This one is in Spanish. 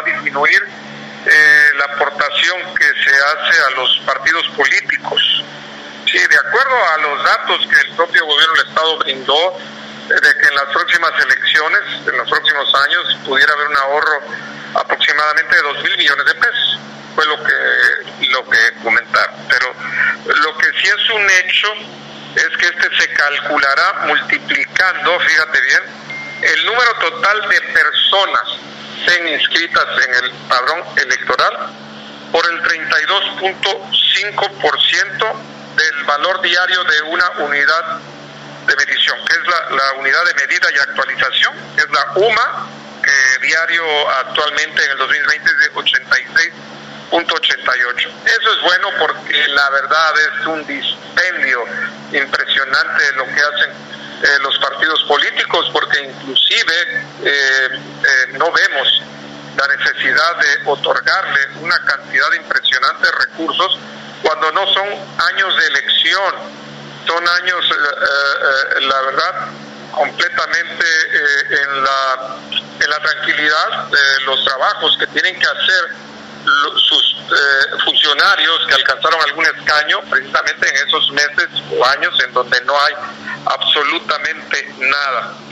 a disminuir la aportación que se hace a los partidos políticos. Sí, de acuerdo a los datos que el propio gobierno del Estado brindó, de que en las próximas elecciones, en los próximos años, pudiera haber un ahorro aproximadamente de 2,000 millones de pesos. Fue lo que comentaron. Pero lo que sí es un hecho es que se calculará multiplicando, fíjate bien, el número total de personas inscritas en el padrón electoral por el 32.5% del valor diario de una unidad de medición, que es la unidad de medida y actualización, que es la UMA, que diario actualmente en el 2020 es de 86.88. Eso es bueno porque la verdad es un dispendio impresionante de lo que hacen los partidos políticos, porque inclusive no vemos la necesidad de otorgarle una cantidad impresionante de recursos cuando no son años de elección, son años, la verdad, completamente en la tranquilidad de los trabajos que tienen que hacer sus funcionarios que alcanzaron algún escaño precisamente en esos meses o años en donde no hay absolutamente nada.